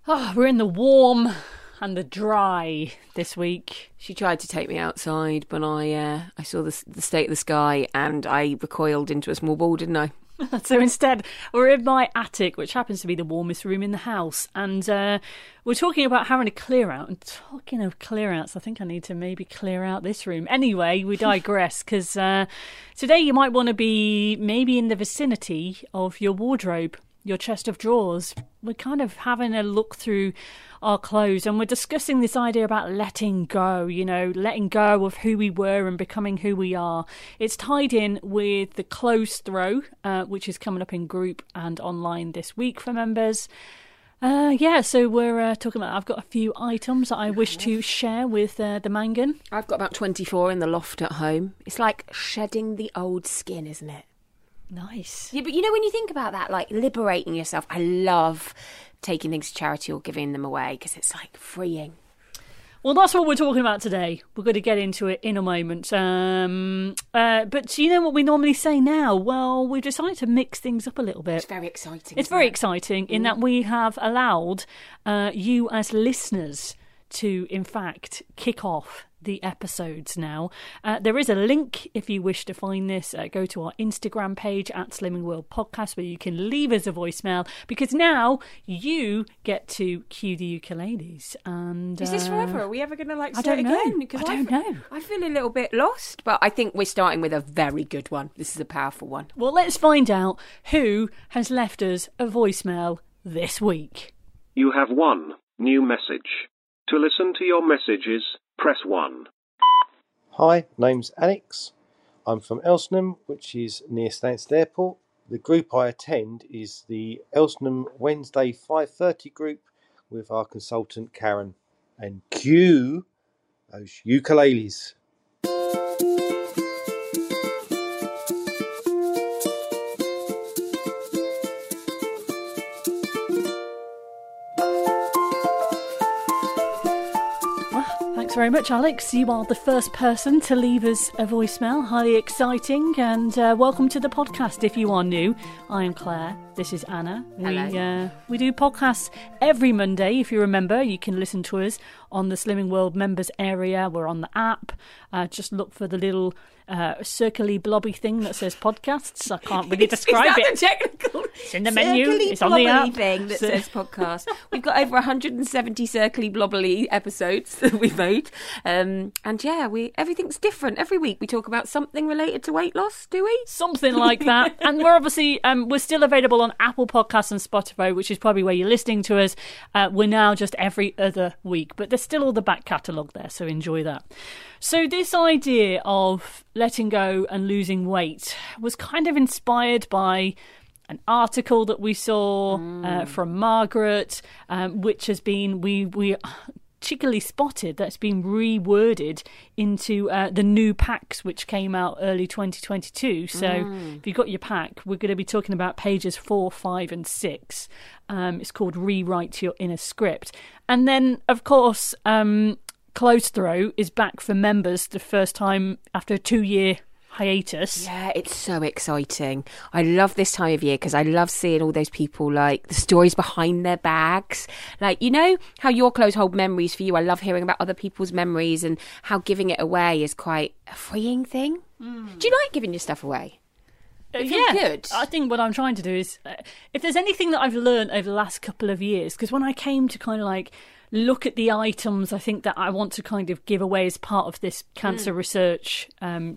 Oh, we're in the warm and the dry this week. She tried to take me outside, but I saw the state of the sky and I recoiled into a small ball, didn't I? So instead, we're in my attic, which happens to be the warmest room in the house. And we're talking about having a clear out. And talking of clear outs, I think I need to maybe clear out this room. Anyway, we digress, because today you might want to be maybe in the vicinity of your wardrobe, your chest of drawers. We're kind of having a look through our clothes, and we're discussing this idea about letting go, letting go of who we were and becoming who we are. It's tied in with the clothes throw, which is coming up in group and online this week for members. So we're talking about, I've got a few items that I wish to share with the Mangan. I've got about 24 in the loft at home. It's like shedding the old skin, isn't it? Nice. Yeah, but when you think about that, like liberating yourself, I love taking things to charity or giving them away because it's like freeing. Well, that's what we're talking about today. We're going to get into it in a moment. But you know what we normally say now? Well, we've decided to mix things up a little bit. It's very exciting. It's very exciting in that we have allowed you as listeners to, in fact, kick off the episodes now. There is a link if you wish to find this. Go to our Instagram page at Slimming World Podcast, where you can leave us a voicemail, because now you get to cue the ukuleles. And is this forever? Are we ever going to say it again? Because I don't know. I feel a little bit lost, but I think we're starting with a very good one. This is a powerful one. Well, let's find out who has left us a voicemail this week. You have one new message. To listen to your messages, press 1. Hi, name's Alex. I'm from Elsenham, which is near Stansted Airport. The group I attend is the Elsenham Wednesday 5:30 group with our consultant Karen. And cue those ukuleles. Thanks very much, Alex. You are the first person to leave us a voicemail. Highly exciting, and welcome to the podcast. If you are new, I am Claire. This is Anna. Hello. We do podcasts every Monday. If you remember, you can listen to us on the Slimming World members area. We're on the app. Just look for the little circly blobby thing that says podcasts. I can't really describe it. Is that the technical? It's in the menu. It's on the app. Thing that says podcast. We've got over 170 circly blobbly episodes that we've made, and everything's different every week. We talk about something related to weight loss, do we? Something like that. And we're obviously we're still available on Apple Podcasts and Spotify, which is probably where you're listening to us. We're now just every other week, but there's still all the back catalogue there, so enjoy that. So this idea of letting go and losing weight was kind of inspired by an article that we saw from Margaret, which has been we cheekily spotted that's been reworded into the new packs, which came out early 2022. So if you've got your pack, we're going to be talking about pages 4, 5 and 6. It's called Rewrite Your Inner Script. And then, of course, Close Throw is back for members the first time after a 2-year hiatus. Yeah, it's so exciting. I love this time of year because I love seeing all those people, like the stories behind their bags. Like, you know how your clothes hold memories for you. I love hearing about other people's memories and how giving it away is quite a freeing thing. Do you like giving your stuff away? Good. I think what I'm trying to do is, if there's anything that I've learned over the last couple of years, because when I came to kind of like look at the items I think that I want to kind of give away as part of this Cancer Research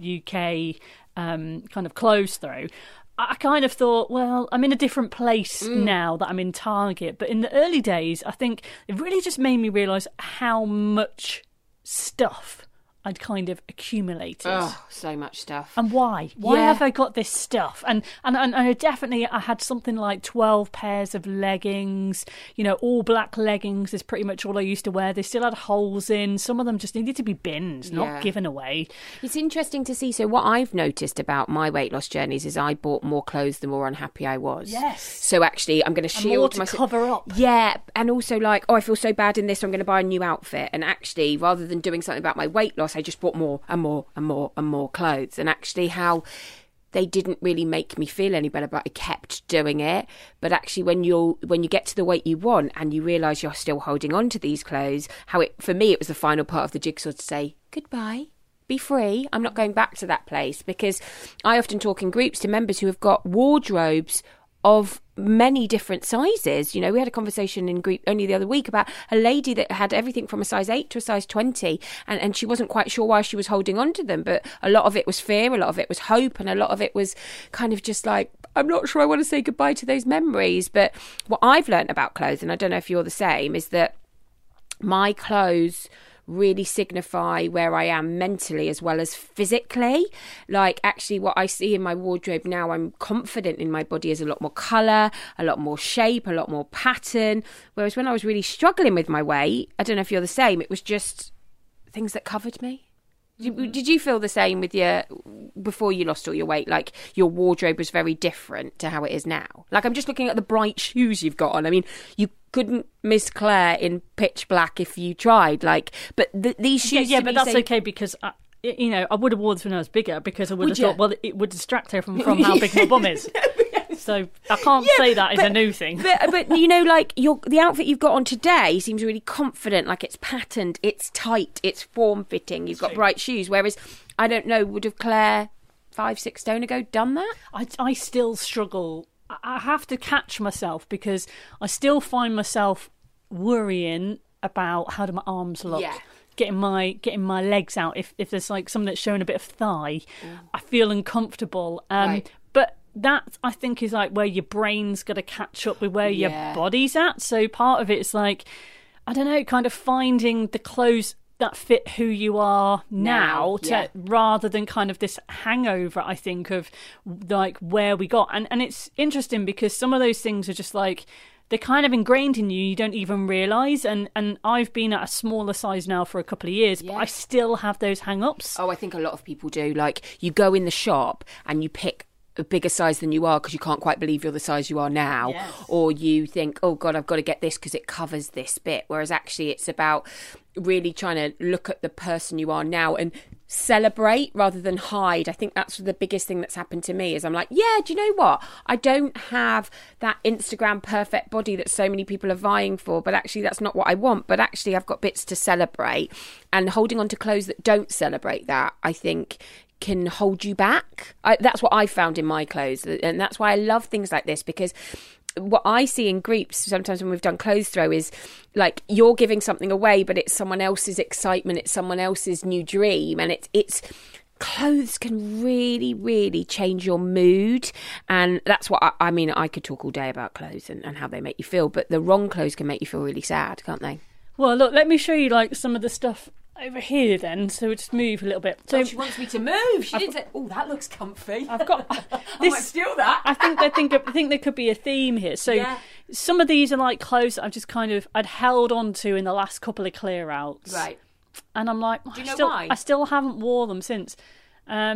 UK kind of close through, I kind of thought, well, I'm in a different place now that I'm in Target. But in the early days, I think it really just made me realise how much stuff I'd kind of accumulated. Oh, so much stuff. And why? Why have I got this stuff? And I definitely, I had something like 12 pairs of leggings, all black leggings is pretty much all I used to wear. They still had holes in. Some of them just needed to be binned, not given away. It's interesting to see. So what I've noticed about my weight loss journeys is I bought more clothes the more unhappy I was. Yes. So actually, I'm going to shield myself. More to cover up. Yeah. And also like, I feel so bad in this, so I'm going to buy a new outfit. And actually, rather than doing something about my weight loss, I just bought more and more and more and more clothes. And actually how they didn't really make me feel any better, but I kept doing it. But actually, when you get to the weight you want and you realise you're still holding on to these clothes, for me, it was the final part of the jigsaw to say goodbye. Be free. I'm not going back to that place, because I often talk in groups to members who have got wardrobes of many different sizes. You know, we had a conversation in group only the other week about a lady that had everything from a size 8 to a size 20, and she wasn't quite sure why she was holding on to them, but a lot of it was fear, a lot of it was hope, and a lot of it was kind of just like, I'm not sure I want to say goodbye to those memories. But what I've learned about clothes, and I don't know if you're the same, is that my clothes really signify where I am mentally as well as physically. Like, actually what I see in my wardrobe now, I'm confident in my body, is a lot more colour, a lot more shape, a lot more pattern. Whereas when I was really struggling with my weight, I don't know if you're the same, it was just things that covered me. Did you feel the same with before you lost all your weight? Like, your wardrobe was very different to how it is now? Like, I'm just looking at the bright shoes you've got on. I mean, you couldn't miss Claire in pitch black if you tried. Like, but these shoes... Yeah, but that's okay, because... I would have worn this when I was bigger, because I would have thought, well, it would distract her from how big my bum is. So I can't say that is a new thing. But you know, like, the outfit you've got on today seems really confident, like it's patterned, it's tight, it's form-fitting, you've got bright shoes. Whereas, I don't know, would have Claire 5-6 stone ago done that? I still struggle. I have to catch myself, because I still find myself worrying about how do my arms look. Yeah. Getting my legs out. If there's like something that's showing a bit of thigh, I feel uncomfortable. Right. But that, I think, is like where your brain's got to catch up with where your body's at. So part of it is like, I don't know, kind of finding the clothes that fit who you are now rather than kind of this hangover, I think, of like where we got. And it's interesting, because some of those things are just like, they're kind of ingrained in you, you don't even realise. And I've been at a smaller size now for a couple of years, but I still have those hang-ups. Oh, I think a lot of people do. Like, you go in the shop and you pick a bigger size than you are because you can't quite believe you're the size you are now. Yes. Or you think, oh God, I've got to get this because it covers this bit. Whereas actually it's about really trying to look at the person you are now and celebrate rather than hide. I think that's the biggest thing that's happened to me, is I'm like, yeah, do you know what? I don't have that Instagram perfect body that so many people are vying for, but actually that's not what I want. But actually I've got bits to celebrate, and holding on to clothes that don't celebrate that, I think, can hold you back. That's what I found in my clothes, and that's why I love things like this, because what I see in groups sometimes when we've done clothes throw is like, you're giving something away, but it's someone else's excitement, it's someone else's new dream, and it's clothes can really, really change your mood. And that's what I mean, I could talk all day about clothes and how they make you feel, but the wrong clothes can make you feel really sad, can't they? Well, look, let me show you like some of the stuff over here then, so we'll just move a little bit. So she wants me to move. She didn't say, oh, that looks comfy. I've got this. I might steal that. I think there could be a theme here. So some of these are like clothes that I'd held on to in the last couple of clear outs. Right. And I'm like, do you know why? I still haven't wore them since. I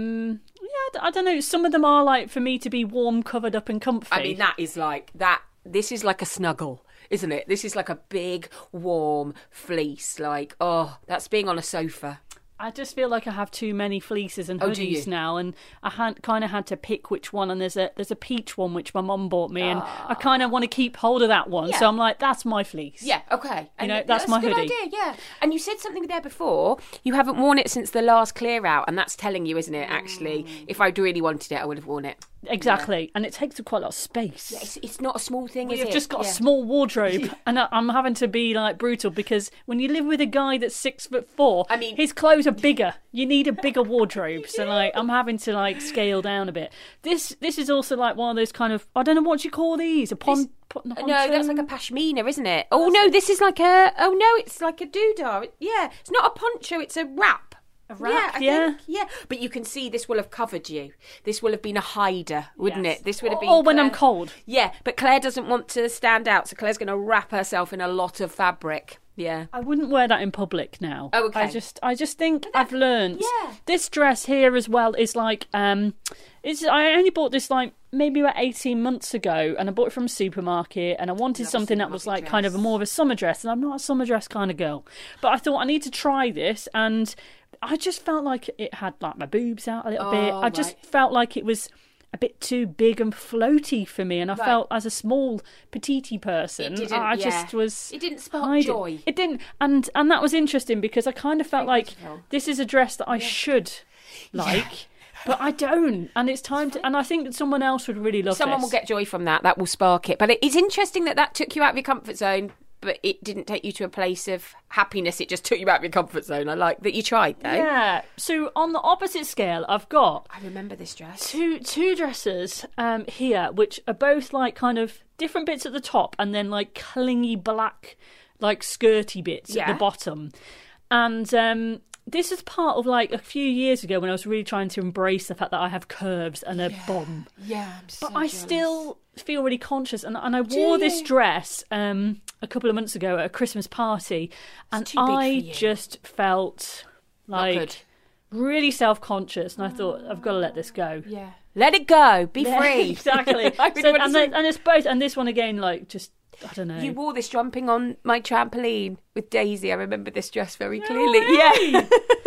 don't know. Some of them are like for me to be warm, covered up and comfy. I mean, that is like that. This is like a snuggle, isn't it? This is like a big, warm fleece. Like, oh, that's being on a sofa. I just feel like I have too many fleeces and hoodies now, and I kind of had to pick which one. And there's a peach one which my mum bought me, and I kind of want to keep hold of that one. Yeah. So I'm like, that's my fleece. Yeah, okay. And that's my hoodie. Idea, yeah. And you said something there before. You haven't worn it since the last clear out, and that's telling you, isn't it? Actually, if I'd really wanted it, I would have worn it. Exactly, yeah. And it takes up quite a lot of space. Yeah, it's not a small thing, is it? You've just got a small wardrobe, and I'm having to be like brutal, because when you live with a guy that's 6'4", I mean, his clothes are bigger. You need a bigger wardrobe, so like I'm having to like scale down a bit. This is also like one of those kind of, I don't know what you call these. No, that's like a pashmina, isn't it? Oh no, this is like it's like a doodah. Yeah, it's not a poncho, it's a wrap. I think. But you can see this will have covered you. This will have been a hider, wouldn't it? This would have been. Or when I'm cold. Yeah, but Claire doesn't want to stand out, so Claire's going to wrap herself in a lot of fabric. Yeah, I wouldn't wear that in public now. Oh, okay. I just think I've learned. Yeah. This dress here as well is like I only bought this like maybe about 18 months ago, and I bought it from a supermarket, and I wanted something that was like kind of more of a summer dress, and I'm not a summer dress kind of girl, but I thought I need to try this, and I just felt like it had like my boobs out a little bit. I just felt like it was a bit too big and floaty for me, and I felt as a small petite person, I just was. It didn't spark joy. It didn't, and that was interesting because I kind of felt like this is a dress that I should like. But I don't, and it's time to. And I think that someone else would really love. Someone this. will get joy from that. That will spark it. But it's interesting that took you out of your comfort zone, but it didn't take you to a place of happiness. It just took you out of your comfort zone. I like that you tried, though. Yeah. So on the opposite scale, I've got. I remember this dress. Two dresses here, which are both like kind of different bits at the top, and then like clingy black, like skirty bits at the bottom, and. This is part of like a few years ago when I was really trying to embrace the fact that I have curves and a bum. Yeah, I'm so but I jealous. still feel really conscious, and I wore this dress a couple of months ago at a Christmas party, and I just felt like really self-conscious, and I thought I've got to let this go. Yeah, let it go, be free. Exactly. And it's both, and this one again, like just. I don't know. You wore this jumping on my trampoline with Daisy. I remember this dress very clearly. Yeah.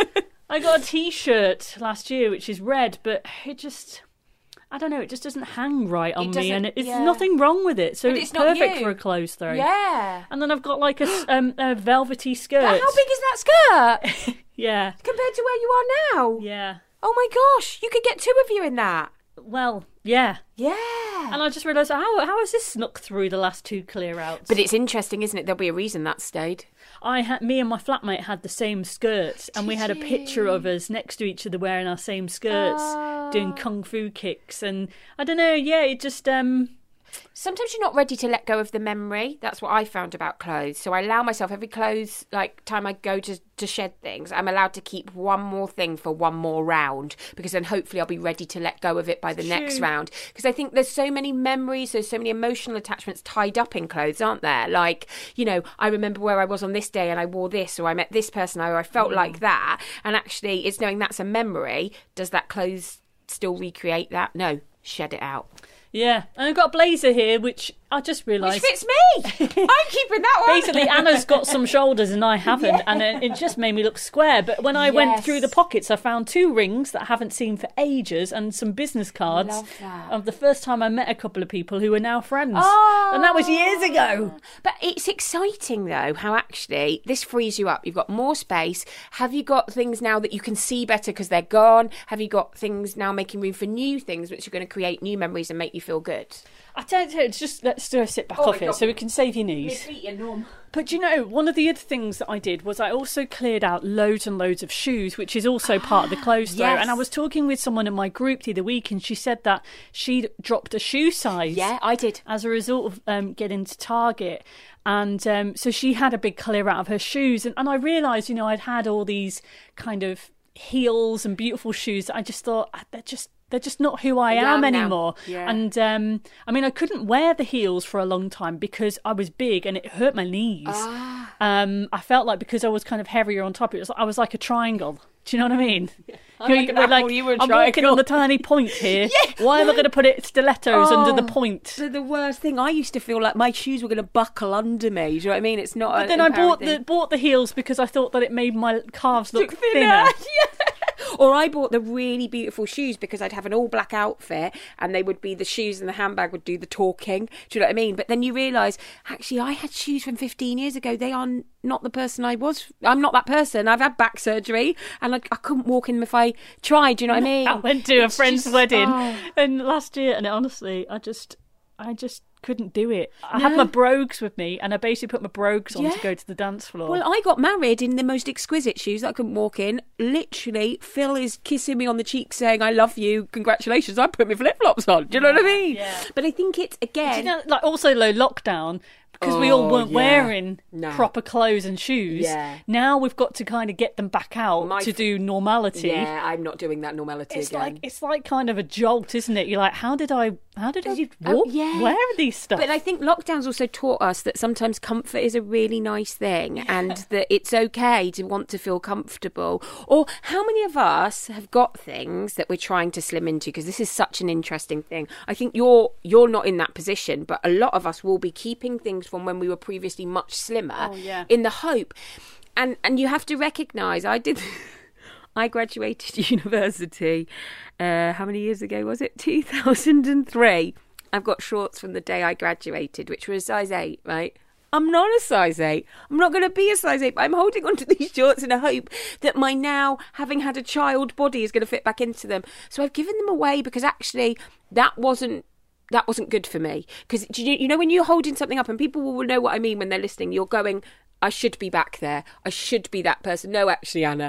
I got a T-shirt last year, which is red, but it just... I don't know, it just doesn't hang right on me, and it's nothing wrong with it, so it's perfect for a clothes throw. Yeah. And then I've got like a velvety skirt. How big is that skirt? Yeah. Compared to where you are now? Yeah. Oh my gosh, you could get two of you in that. Well, yeah. Yeah. And I just realised, how has this snuck through the last two clear outs? But it's interesting, isn't it? There'll be a reason that stayed. Me and my flatmate had the same skirts, and we had a picture of us next to each other wearing our same skirts, doing kung fu kicks, and I don't know, it just... Sometimes you're not ready to let go of the memory. That's what I found about clothes. So I allow myself every clothes time I go to shed things, I'm allowed to keep one more thing for one more round, because then hopefully I'll be ready to let go of it by the next round. Because I think there's so many memories, there's so many emotional attachments tied up in clothes, aren't there? Like, I remember where I was on this day and I wore this, or I met this person, or I felt like that. And actually, it's knowing that's a memory. Does that clothes still recreate that? No, shed it out. Yeah, and I've got a blazer here, which I just realised... Which fits me! I'm keeping that one! Basically, Anna's got some shoulders and I haven't, and it just made me look square. But when I went through the pockets, I found 2 rings that I haven't seen for ages and some business cards of the first time I met a couple of people who are now friends. Oh. And that was years ago. But it's exciting, though, how actually this frees you up. You've got more space. Have you got things now that you can see better because they're gone? Have you got things now making room for new things which are going to create new memories and make you feel good? I don't know, let's do a sit back off here so we can save your knees. But one of the other things that I did was I also cleared out loads and loads of shoes, which is also part of the clothes throw. And I was talking with someone in my group the other week, and she said that she'd dropped a shoe size. Yeah, I did. As a result of getting to Target. And so she had a big clear out of her shoes. And I realised, I'd had all these kind of heels and beautiful shoes that I just thought, they're just not who I am anymore. Yeah. And I couldn't wear the heels for a long time because I was big and it hurt my knees. I felt like because I was kind of heavier on top, I was like a triangle. Do you know what I mean? Yeah. You were a I'm walking on the tiny point here. Why am I going to put stilettos under the point? The worst thing. I used to feel like my shoes were going to buckle under me. Do you know what I mean? It's not. But then I bought the heels because I thought that it made my calves look thinner. Or I bought the really beautiful shoes because I'd have an all black outfit and they would be the shoes and the handbag would do the talking. Do you know what I mean? But then you realise, actually, I had shoes from 15 years ago. They are not the person I was. I'm not that person. I've had back surgery and I couldn't walk in them if I tried. Do you know what I mean? I went to a friend's wedding and last year, and honestly, I just couldn't do it. I had my brogues with me, and I basically put my brogues on to go to the dance floor. Well, I got married in the most exquisite shoes that I couldn't walk in. Literally, Phil is kissing me on the cheek saying, I love you, congratulations. I put my flip-flops on. Do you know what I mean? Yeah. But I think it's, again... also lockdown... Because we all weren't wearing proper clothes and shoes. Yeah. Now we've got to kind of get them back out to do normality. Yeah, I'm not doing that normality again. It's like kind of a jolt, isn't it? You're like, how did I walk? Where are these stuff? But I think lockdown's also taught us that sometimes comfort is a really nice thing and that it's okay to want to feel comfortable. Or how many of us have got things that we're trying to slim into? Because this is such an interesting thing. I think you're not in that position, but a lot of us will be keeping things from when we were previously much slimmer in the hope. And you have to recognise, I I graduated university, how many years ago was it? 2003. I've got shorts from the day I graduated, which were a size 8, right? I'm not a size 8. I'm not going to be a size 8, but I'm holding onto these shorts in a hope that my now, having had a child body, is going to fit back into them. So I've given them away because actually that wasn't good for me. Because, you know, when you're holding something up, and people will know what I mean when they're listening, you're going, I should be back there. I should be that person. No, actually, Anna,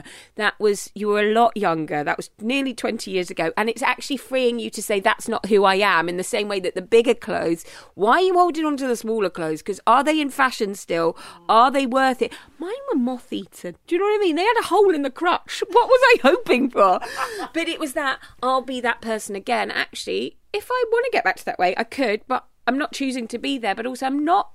you were a lot younger. That was nearly 20 years ago. And it's actually freeing you to say that's not who I am, in the same way that the bigger clothes, why are you holding on to the smaller clothes? Because are they in fashion still? Are they worth it? Mine were moth-eaten. Do you know what I mean? They had a hole in the crotch. What was I hoping for? But it was that, I'll be that person again. Actually, if I want to get back to that way, I could, but I'm not choosing to be there. But also, I'm not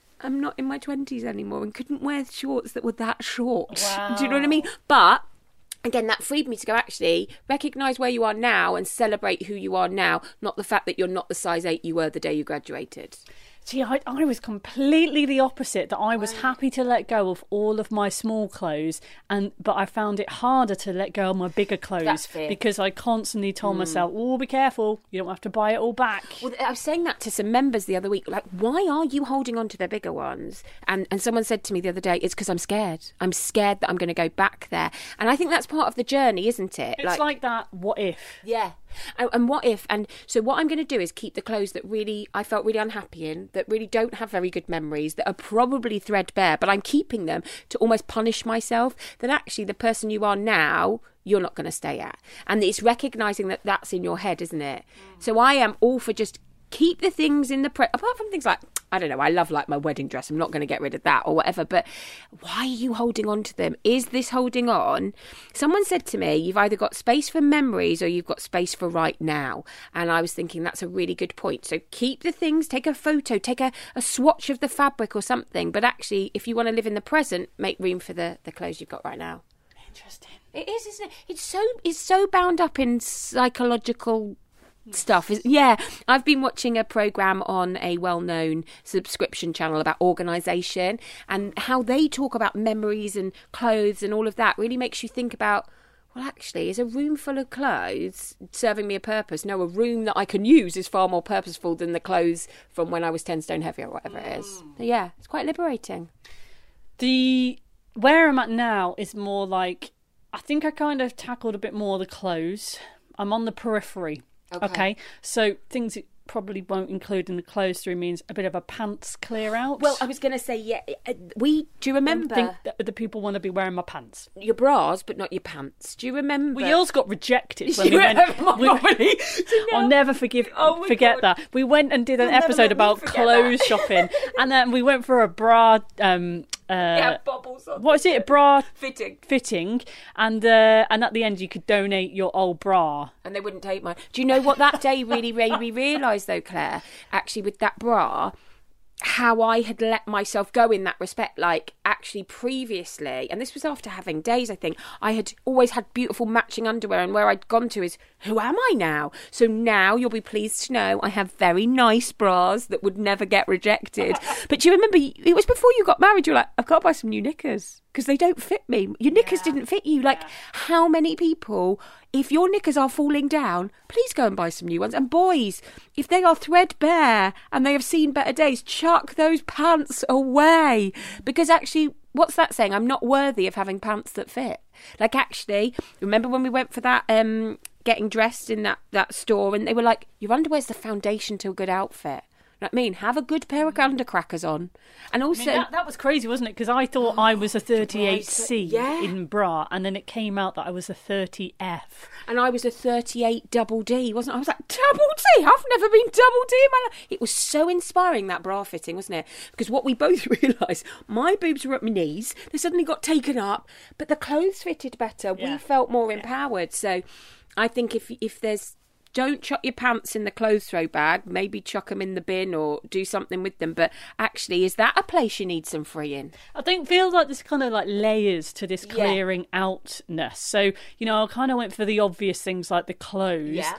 in my 20s anymore and couldn't wear shorts that were that short. Wow. Do you know what I mean? But again, that freed me to go, actually, recognise where you are now and celebrate who you are now, not the fact that you're not the size 8 you were the day you graduated. See, I was completely the opposite, that I was happy to let go of all of my small clothes, but I found it harder to let go of my bigger clothes because I constantly told myself, oh, be careful, you don't have to buy it all back. Well, I was saying that to some members the other week, like, why are you holding on to the bigger ones? And someone said to me the other day, it's because I'm scared. I'm scared that I'm going to go back there. And I think that's part of the journey, isn't it? It's like that, what if? Yeah. And what if? And so what I'm going to do is keep the clothes that really I felt really unhappy in, that really don't have very good memories, that are probably threadbare, but I'm keeping them to almost punish myself that actually the person you are now, you're not going to stay at. And it's recognising that that's in your head, isn't it? So I am all for just keep the things in the apart from things like, I don't know, I love like my wedding dress, I'm not going to get rid of that or whatever, but why are you holding on to them? Is this holding on? Someone said to me, you've either got space for memories or you've got space for right now. And I was thinking that's a really good point. So keep the things, take a photo, take a swatch of the fabric or something, but actually if you want to live in the present, make room for the clothes you've got right now. Interesting. It is, isn't it? It's so bound up in psychological stuff. Yeah, I've been watching a programme on a well-known subscription channel about organisation, and how they talk about memories and clothes and all of that really makes you think about, well, actually, is a room full of clothes serving me a purpose? No, a room that I can use is far more purposeful than the clothes from when I was 10 stone heavy or whatever it is. So yeah, it's quite liberating. Where I'm at now is more like, I think I kind of tackled a bit more the clothes. I'm on the periphery. Okay, so things it probably won't include in the clothes through means a bit of a pants clear out. Well, I was going to say, yeah, do you remember? I think that the people want to be wearing my pants. Your bras, but not your pants. Do you remember? We all got rejected when we went. I'll never forget that. We went and did an episode about clothes shopping, and then we went for a bra. Bubbles on. What is it? A bra fitting, and at the end you could donate your old bra, and they wouldn't take mine. Do you know what that day really made me realise, though, Claire? Actually, with that bra, how I had let myself go in that respect. Like, actually previously, and this was after having days, I think, I had always had beautiful matching underwear, and where I'd gone to is, who am I now? So now you'll be pleased to know I have very nice bras that would never get rejected. But do you remember, it was before you got married, you were like, I've got to buy some new knickers because they don't fit me. Your knickers didn't fit you. Like, how many people, if your knickers are falling down, please go and buy some new ones. And boys, if they are threadbare and they have seen better days, chuck those pants away. Because actually, what's that saying? I'm not worthy of having pants that fit. Like, actually, remember when we went for that getting dressed in that store, and they were like, your underwear's the foundation to a good outfit. You know what I mean? Have a good pair of undercrackers on. And also, that was crazy, wasn't it? Because I thought I was a 38C in bra, and then it came out that I was a 30F. And I was a 38 double D, wasn't I? I was like, double D? I've never been double D in my life. It was so inspiring, that bra fitting, wasn't it? Because what we both realised, my boobs were at my knees, they suddenly got taken up, but the clothes fitted better. Yeah. We felt more empowered. So I think if there's, don't chuck your pants in the clothes throw bag, maybe chuck them in the bin or do something with them. But actually, is that a place you need some freeing? I think feels like there's kind of like layers to this clearing outness. So, I kind of went for the obvious things like the clothes. Yeah.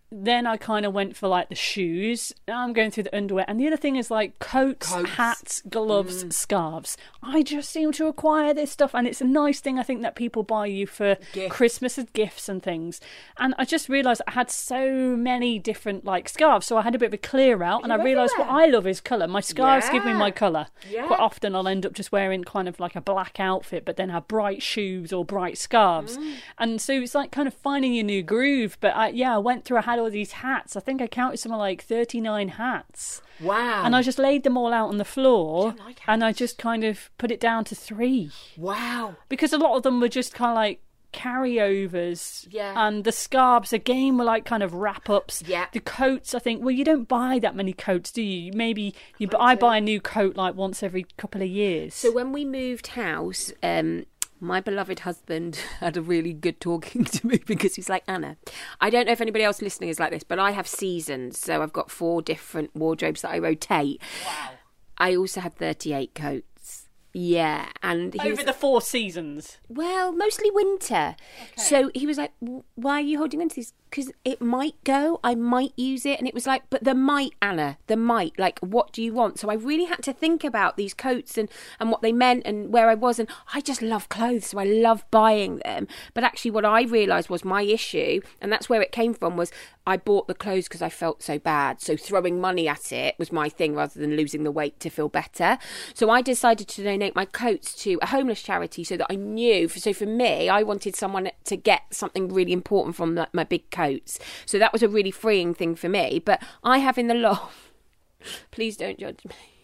then I kind of went for like the shoes. Now I'm going through the underwear. And the other thing is like coats. Hats, gloves, scarves. I just seem to acquire this stuff. And it's a nice thing, I think, that people buy you for Christmas as gifts and things. And I just realised I had so many different like scarves. So I had a bit of a clear out. And I realised what I love is colour. My scarves give me my colour. Yeah. Quite often I'll end up just wearing kind of like a black outfit, but then have bright shoes or bright scarves. And so it's like kind of finding your new groove. But I went through, I had all these hats. I think I counted something like 39 hats. Wow. And I just laid them all out on the floor, and I just kind of put it down to 3. Wow. Because a lot of them were just kind of like carryovers. Yeah. And the scarves, again, were like kind of wrap-ups. Yeah. The coats, I think, well, you don't buy that many coats, do you? Maybe I buy a new coat like once every couple of years. So when we moved house, my beloved husband had a really good talking to me because he's like, Anna, I don't know if anybody else listening is like this, but I have seasons. So I've got 4 different wardrobes that I rotate. Wow. I also have 38 coats. Yeah. And over the 4 seasons? Well, mostly winter. Okay. So he was like, why are you holding on to these? Because it might go, I might use it. And it was like, but the might, Anna, the might. Like, what do you want? So I really had to think about these coats and what they meant and where I was. And I just love clothes, so I love buying them. But actually what I realised was my issue, and that's where it came from, was I bought the clothes because I felt so bad. So throwing money at it was my thing rather than losing the weight to feel better. So I decided to donate my coats to a homeless charity so that I knew. So for me, I wanted someone to get something really important from my big coats. So that was a really freeing thing for me. But I have in the loft, please don't judge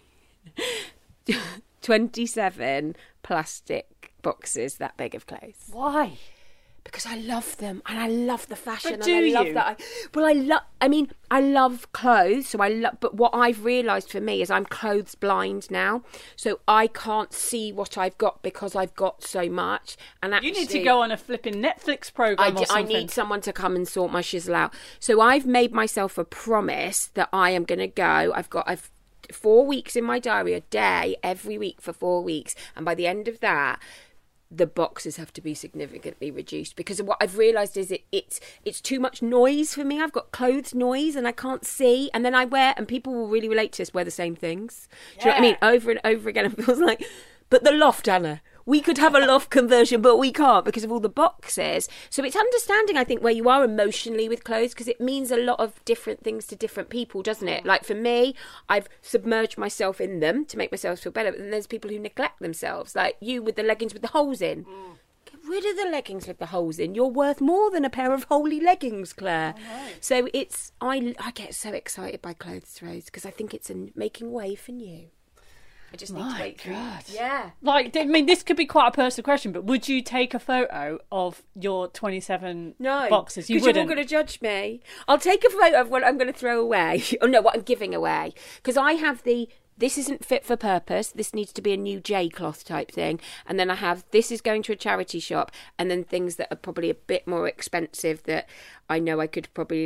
me, 27 plastic boxes that big of clothes. Why? Because I love them and I love the fashion. But do and I love you? that. I love clothes. So but what I've realised for me is I'm clothes blind now. So I can't see what I've got because I've got so much. And actually, you need to go on a flipping Netflix programme or something. I need someone to come and sort my shizzle out. So I've made myself a promise that I am going to go. I've 4 weeks in my diary, a day every week for 4 weeks. And by the end of that, the boxes have to be significantly reduced, because what I've realised is it's too much noise for me. I've got clothes noise and I can't see, and then I wear, and people will really relate to this, wear the same things. Do you know what I mean? Over and over again. It feels like, but the loft, Anna, we could have a loft conversion, but we can't because of all the boxes. So it's understanding, I think, where you are emotionally with clothes, because it means a lot of different things to different people, doesn't it? Like for me, I've submerged myself in them to make myself feel better. But then there's people who neglect themselves, like you with the leggings with the holes in. Get rid of the leggings with the holes in. You're worth more than a pair of holy leggings, Claire. Right. So I get so excited by clothes throws because I think it's making way for new. I just need to wait through. Yeah. Like, I mean, this could be quite a personal question, but would you take a photo of your 27 boxes? You wouldn't. You're all going to judge me. I'll take a photo of what I'm going to throw away. Oh, no, what I'm giving away. Because I have this isn't fit for purpose. This needs to be a new J cloth type thing. And then I have, this is going to a charity shop. And then things that are probably a bit more expensive that I know I could probably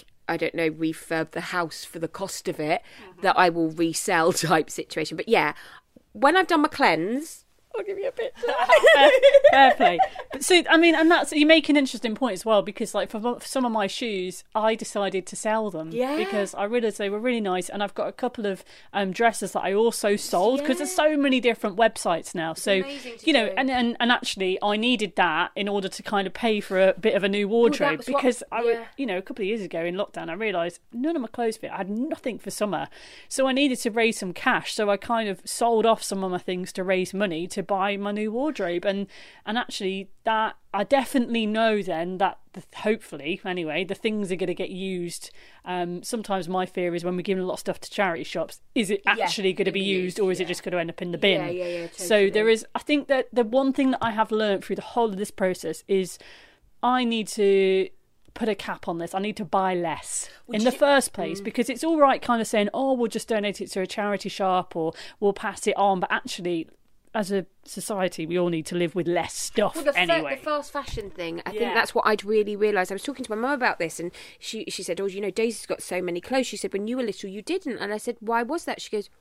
refurb the house for the cost of it, that I will resell type situation. But yeah, when I've done my cleanse, I'll give you a picture. Fair play. But so, I mean, and you make an interesting point as well, because like for some of my shoes, I decided to sell them because I realised they were really nice, and I've got a couple of dresses that I also sold because there's so many different websites now. So you know, and actually, I needed that in order to kind of pay for a bit of a new wardrobe, because a couple of years ago in lockdown, I realised none of my clothes fit. I had nothing for summer, so I needed to raise some cash. So I kind of sold off some of my things to raise money to buy my new wardrobe, and actually that I definitely know then that hopefully anyway the things are going to get used. Sometimes my fear is when we're giving a lot of stuff to charity shops, is it actually going to be used, or is it just going to end up in the bin? Totally. So there is, I think that the one thing that I have learned through the whole of this process is I need to put a cap on this. I need to buy less in the first place, because it's all right kind of saying, oh, we'll just donate it to a charity shop or we'll pass it on, but actually as a society, we all need to live with less stuff anyway. The fast fashion thing, I think that's what I'd really realised. I was talking to my mum about this, and she said, oh, you know, Daisy's got so many clothes. She said, when you were little, you didn't. And I said, why was that? She goes,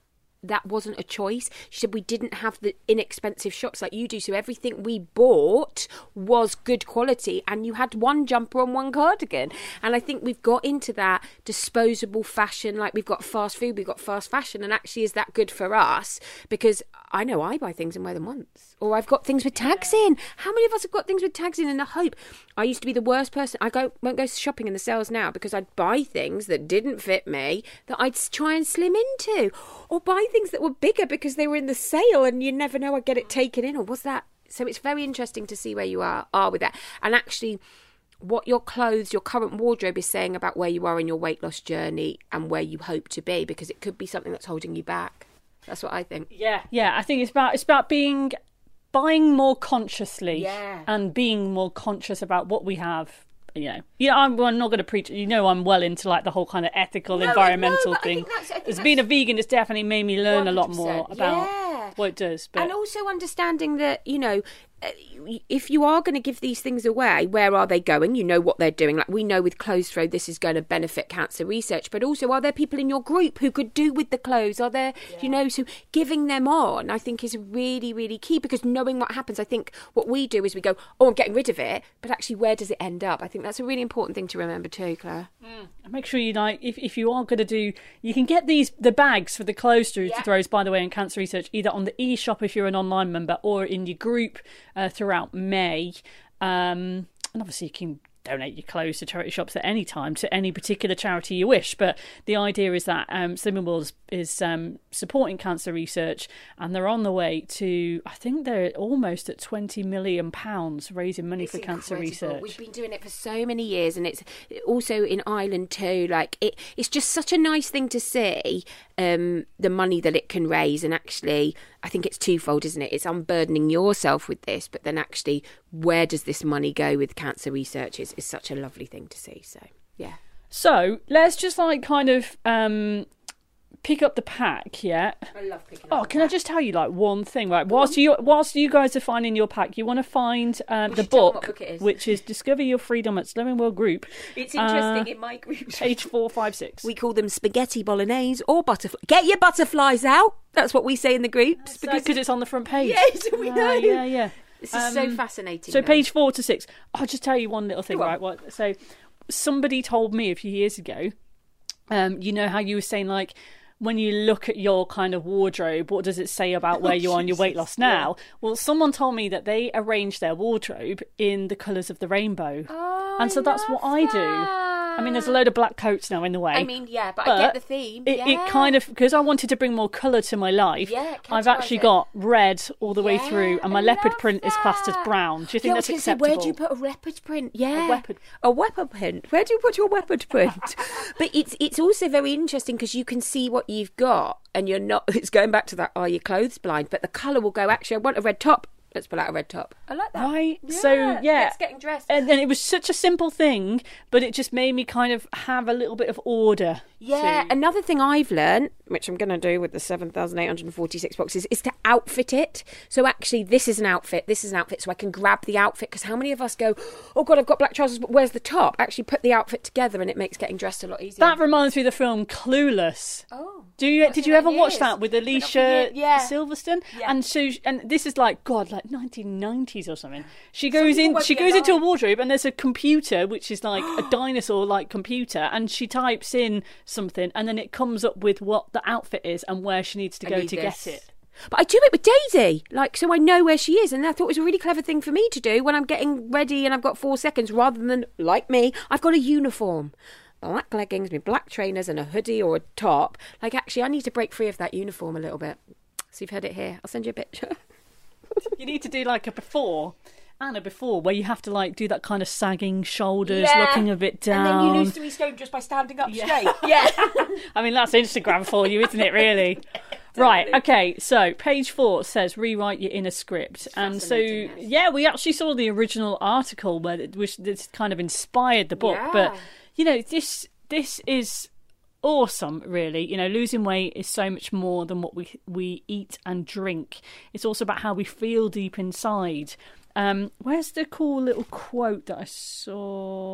that wasn't a choice. She said we didn't have the inexpensive shops like you do, so everything we bought was good quality, and you had one jumper and one cardigan. And I think we've got into that disposable fashion, like we've got fast food, we've got fast fashion, and actually is that good for us? Because I know I buy things and wear them once, or I've got things with tags in. How many of us have got things with tags in? And I hope, I used to be the worst person. Won't go shopping in the sales now because I'd buy things that didn't fit me that I'd try and slim into, or buy things that were bigger because they were in the sale, and you never know, I'd get it taken in, or was that? So it's very interesting to see where you are with that, and actually what your clothes, your current wardrobe is saying about where you are in your weight loss journey and where you hope to be, because it could be something that's holding you back. That's what I think. Yeah. I think it's about buying more consciously, and being more conscious about what we have. I'm not going to preach. I'm well into like the whole kind of ethical, environmental thing. As being a vegan, it's definitely made me learn a lot more about what it does. But... And also understanding that, if you are going to give these things away, where are they going? You know what they're doing. Like we know with Clothes Throw, this is going to benefit cancer research. But also, are there people in your group who could do with the clothes? Are there, so giving them on, I think, is really, really key, because knowing what happens, I think what we do is we go, oh, I'm getting rid of it. But actually, where does it end up? I think that's a really important thing to remember too, Claire. Make sure if you are going to do, you can get the bags for the Clothes Throws, by the way, in cancer research, either on the e-shop if you're an online member, or in your group throughout May. And obviously you can donate your clothes to charity shops at any time to any particular charity you wish. But the idea is that Slimming World is supporting cancer research, and they're on the way to, I think they're almost at £20 million raising money for cancer research. We've been doing it for so many years, and it's also in Ireland too. Like it's just such a nice thing to see, the money that it can raise. And actually, I think it's twofold, isn't it? It's unburdening yourself with this, but then actually, where does this money go with cancer research is such a lovely thing to see. So, yeah. So, let's just kind of pick up the pack, yeah? I love picking up can I just tell you one thing, right? Whilst you guys are finding your pack, you want to find the book, which is Discover Your Freedom at Slimming World Group. It's interesting in my group. Page 456. We call them spaghetti bolognese or butterfly. Get your butterflies out. That's what we say in the groups. Because it's on the front page. Yes, we know. Yeah. This is so fascinating. So page 4 to 6. I'll just tell you one little thing, right? So somebody told me a few years ago, you know how you were saying, like, when you look at your kind of wardrobe, what does it say about where you are on your weight loss now? Yeah. Well, someone told me that they arrange their wardrobe in the colours of the rainbow. Oh, and so that's what I do. I mean, there's a load of black coats now in the way. I mean, but I get the theme. It kind of, because I wanted to bring more colour to my life, I've actually got red all the way through, and my leopard print is classed as brown. Do you think that's acceptable? Where do you put a leopard print? Yeah. A leopard print. Where do you put your leopard print? But it's also very interesting because you can see what you've got, and you're not, it's going back to that, are your clothes blind? But the colour will go, actually, I want a red top. Let's pull out a red top. I like that. Right. Yeah. So, yeah. It's getting dressed. And then it was such a simple thing, but it just made me kind of have a little bit of order. Yeah. Another thing I've learned, which I'm going to do with the 7,846 boxes, is to outfit it. So actually, this is an outfit, so I can grab the outfit. Because how many of us go, oh God, I've got black trousers, but where's the top? Actually put the outfit together, and it makes getting dressed a lot easier. That reminds me of the film Clueless. Oh. Did you ever watch that with Alicia Silverstone? Yeah. And this is like 1990s or something. She goes into a wardrobe, and there's a computer which is like a dinosaur like computer, and she types in something, and then it comes up with what the outfit is and where she needs to go to get it. But I do it with Daisy, so I know where she is, and I thought it was a really clever thing for me to do when I'm getting ready and I've got 4 seconds, rather than, like me, I've got a uniform. Black leggings, with black trainers and a hoodie or a top. Actually, I need to break free of that uniform a little bit. So you've heard it here. I'll send you a picture. You need to do a before and a before, where you have to do that kind of sagging shoulders, looking a bit down. And then you lose 3 stone just by standing up straight. Yeah. I mean, that's Instagram for you, isn't it, really? Right, okay, so page 4 says rewrite your inner script. And so, we actually saw the original article which this kind of inspired the book. Yeah. But, this is awesome, really. Losing weight is so much more than what we eat and drink. It's also about how we feel deep inside. Where's the cool little quote that I saw?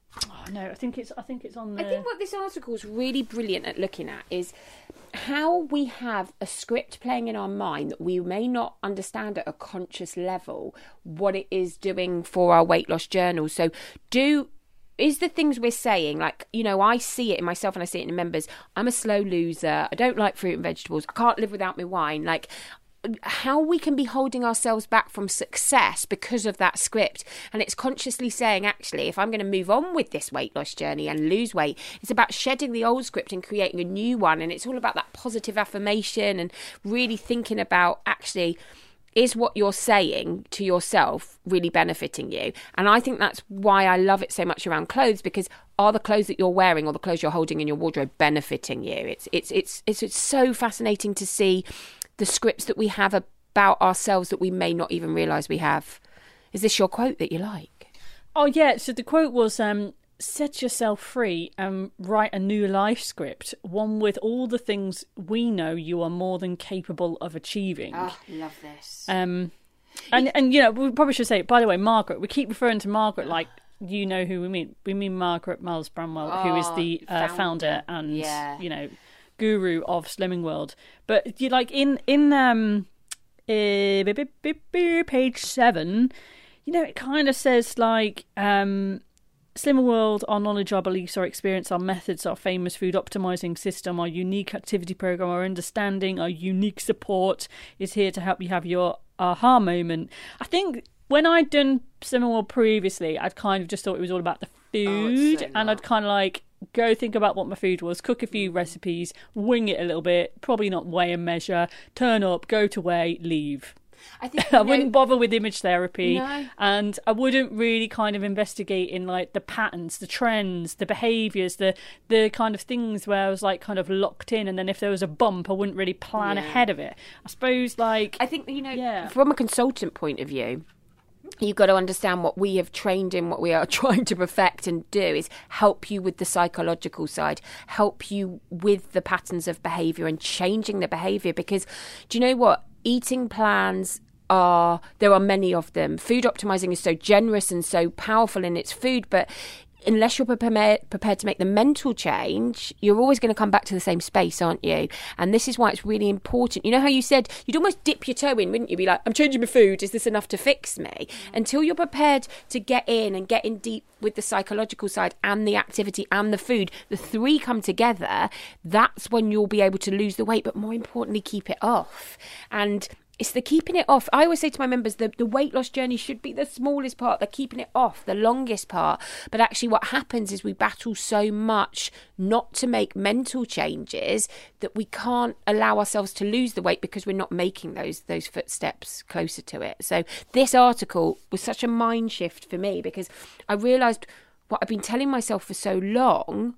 Oh, no, I think it's on the... I think what this article is really brilliant at looking at is how we have a script playing in our mind that we may not understand at a conscious level what it is doing for our weight loss journal. So is the things we're saying, like, you know, I see it in myself and I see it in members. I'm a slow loser. I don't like fruit and vegetables. I can't live without my wine. Like, how we can be holding ourselves back from success because of that script. And it's consciously saying, actually, if I'm going to move on with this weight loss journey and lose weight, it's about shedding the old script and creating a new one. And it's all about that positive affirmation and really thinking about, actually, is what you're saying to yourself really benefiting you? And I think that's why I love it so much around clothes, because are the clothes that you're wearing or the clothes you're holding in your wardrobe benefiting you? It's so fascinating to see the scripts that we have about ourselves that we may not even realise we have. Is this your quote that you like? Oh, yeah. So the quote was, set yourself free and write a new life script, one with all the things we know you are more than capable of achieving. Oh, love this. And you know, we probably should say, by the way, Margaret, we keep referring to Margaret like, you know who we mean. We mean Margaret Miles Bramwell, who is the founder and, you know, guru of Slimming World. But you like in page 7, you know, it kind of says like Slimming World, our knowledge, our beliefs, our experience, our methods, our famous food optimizing system, our unique activity program, our understanding, our unique support is here to help you have your aha moment. I think when I'd done Slimming World previously, I'd kind of just thought it was all about the food, and I'd kind of like go think about what my food was, cook a few recipes, wing it a little bit, probably not weigh and measure, turn up, go to weigh, leave. I think I wouldn't bother with image therapy, No. and I wouldn't really kind of investigate in like the patterns, the trends, the behaviours, the kind of things where I was like kind of locked in, and then if there was a bump, I wouldn't really plan ahead of it. I suppose like... I think, you know, from a consultant point of view, you've got to understand what we have trained in, what we are trying to perfect and do is help you with the psychological side, help you with the patterns of behaviour and changing the behaviour. Because do you know what? Eating plans there are many of them. Food optimizing is so generous and so powerful in its food, but unless you're prepared to make the mental change, you're always going to come back to the same space, aren't you? And this is why it's really important. You know how you said you'd almost dip your toe in, wouldn't you? Be like, I'm changing my food. Is this enough to fix me? Until you're prepared to get in deep with the psychological side and the activity and the food, the three come together. That's when you'll be able to lose the weight, but more importantly, keep it off. And it's the keeping it off. I always say to my members, the weight loss journey should be the smallest part, the keeping it off, the longest part. But actually what happens is we battle so much not to make mental changes that we can't allow ourselves to lose the weight because we're not making those footsteps closer to it. So this article was such a mind shift for me, because I realised what I've been telling myself for so long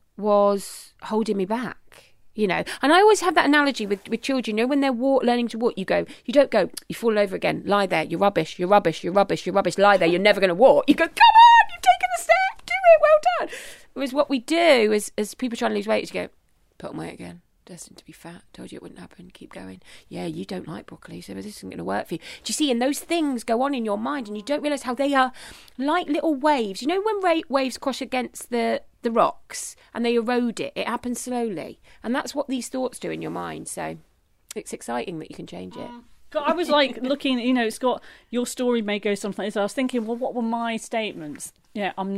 was holding me back. You know, and I always have that analogy with children. You know, when they're learning to walk, you don't go, you fall over again, lie there, you're rubbish, you're rubbish, you're rubbish, you're rubbish, lie there, you're never going to walk. You go, come on, you've taken a step, do it, well done. Whereas what we do as people trying to lose weight is you go, put on weight again, destined to be fat, told you it wouldn't happen, keep going. Yeah, you don't like broccoli, so this isn't going to work for you. Do you see? And those things go on in your mind and you don't realise how they are like little waves. You know when waves crash against the rocks and they erode it happens slowly, and that's what these thoughts do in your mind. So it's exciting that you can change it. God, I was like looking, you know, it's got your story may go something like this. I was thinking, well, what were my statements? Yeah, I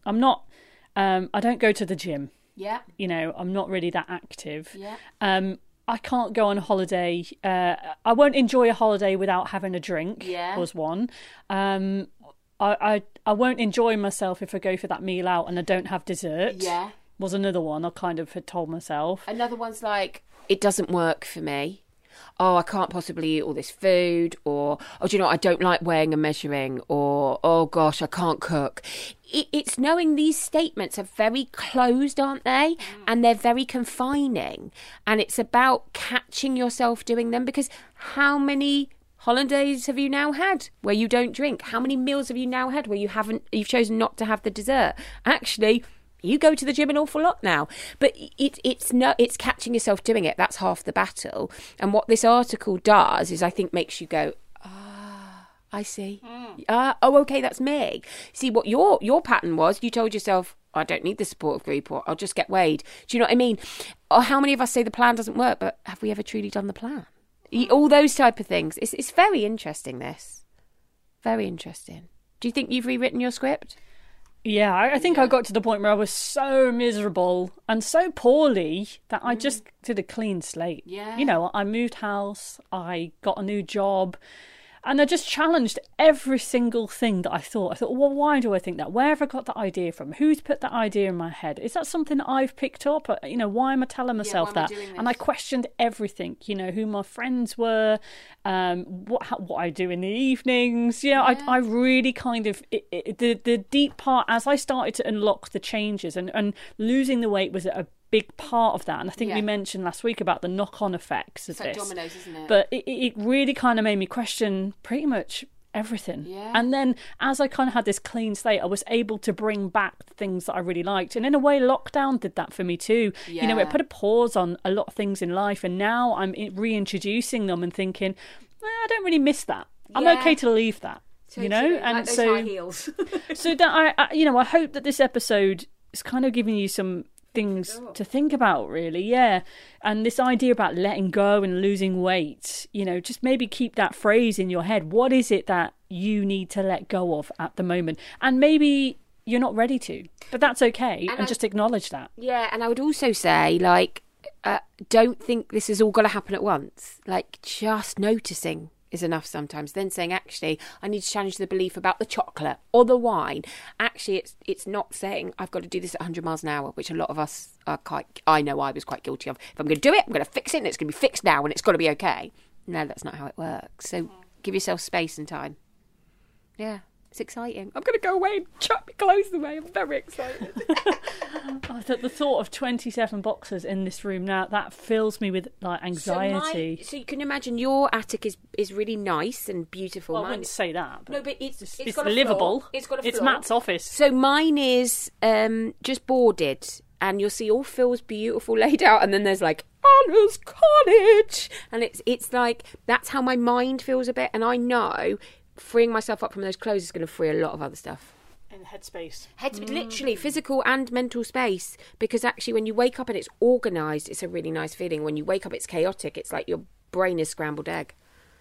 don't go to the gym. Yeah. You know, I'm not really that active. Yeah. I can't go on a holiday. I won't enjoy a holiday without having a drink. Yeah. Was one. I won't enjoy myself if I go for that meal out and I don't have dessert. Yeah. Was another one I kind of had told myself. Another one's like, it doesn't work for me. Oh, I can't possibly eat all this food. Or, oh, do you know what? I don't like weighing and measuring. Or, oh gosh, I can't cook. It's knowing these statements are very closed, aren't they? And they're very confining. And it's about catching yourself doing them, because how many holidays have you now had where you don't drink? How many meals have you now had where you've chosen not to have the dessert? Actually, you go to the gym an awful lot now. But it's catching yourself doing it. That's half the battle. And what this article does is, I think, makes you go, I see. Oh, okay, that's me. See, what your pattern was, you told yourself, I don't need the supportive group, or I'll just get weighed. Do you know what I mean? Or how many of us say the plan doesn't work, but have we ever truly done the plan? All those type of things. It's very interesting, this. Very interesting. Do you think you've rewritten your script? Yeah, I think I got to the point where I was so miserable and so poorly that I just did a clean slate. Yeah. You know, I moved house, I got a new job, and I just challenged every single thing that I thought. Well, why do I think that? Where have I got that idea from? Who's put that idea in my head? Is that something that I've picked up? You know, why am I telling myself that? And I questioned everything, you know, who my friends were, what I do in the evenings. I really kind of, the deep part, as I started to unlock the changes, and losing the weight was a big part of that, and I think we mentioned last week about the knock-on effects of this. Dominoes, isn't it? But it really kind of made me question pretty much everything. Yeah. And then as I kind of had this clean slate, I was able to bring back the things that I really liked, and in a way lockdown did that for me too. You know, it put a pause on a lot of things in life, and now I'm reintroducing them and thinking, I don't really miss that. I'm okay to leave that. You know, and like those so high heels. so that I hope that this episode is kind of giving you some things to think about, really. And this idea about letting go and losing weight, you know, just maybe keep that phrase in your head. What is it that you need to let go of at the moment? And maybe you're not ready to, but that's okay, and just acknowledge that. And I would also say, like, don't think this is all going to happen at once. Like, just noticing is enough sometimes. Then saying, actually, I need to challenge the belief about the chocolate or the wine. Actually, it's not saying I've got to do this at 100 miles an hour, which a lot of us are I know I was quite guilty of. If I'm going to do it, I'm going to fix it, and it's going to be fixed now, and it's got to be okay. No, that's not how it works. So give yourself space and time. Yeah, it's exciting. I'm going to go away and chuck my clothes away. I'm very excited. The thought of 27 boxes in this room now, that fills me with like anxiety. So you can imagine your attic is really nice and beautiful. Well, I wouldn't say that. But no, but it's got livable. A floor. It's got a floor. It's Matt's office. So mine is just boarded, and you'll see all Phil's beautiful laid out, and then there's like Anna's cottage, and it's like that's how my mind feels a bit, and I know freeing myself up from those clothes is going to free a lot of other stuff. In headspace. Literally physical and mental space, because actually when you wake up and it's organised, it's a really nice feeling. When you wake up it's chaotic, it's like your brain is scrambled egg.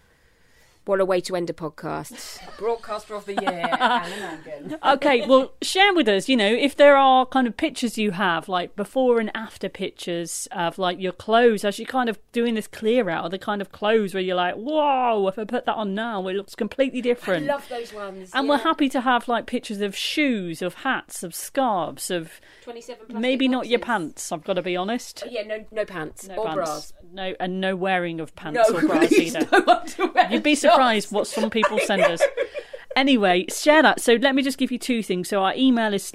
What a way to end a podcast. Broadcaster of the year, Anna Mangan. Okay, well, share with us, you know, if there are kind of pictures you have, like before and after pictures of like your clothes, as you're kind of doing this clear out, or the kind of clothes where you're like, whoa, if I put that on now, it looks completely different. I love those ones. And we're happy to have like pictures of shoes, of hats, of scarves, of 27 maybe not boxes. your pants, I've got to be honest. No pants. No or pants. Bras. No, and no wearing of pants or bras please, either. No underwear. You'd be surprised what some people send us. Anyway, share that. So let me just give you two things. So our email is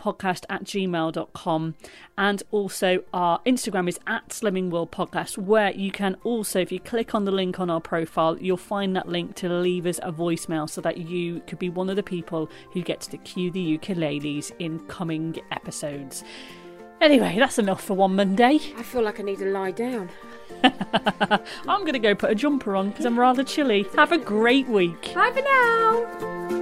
slimmingworldpodcast@gmail.com, and also our Instagram is @slimmingworldpodcast, where you can also, if you click on the link on our profile, you'll find that link to leave us a voicemail so that you could be one of the people who gets to cue the ukuleles in coming episodes. Anyway, that's enough for one Monday. I feel like I need to lie down. I'm going to go put a jumper on because I'm rather chilly. Have a great week. Bye for now.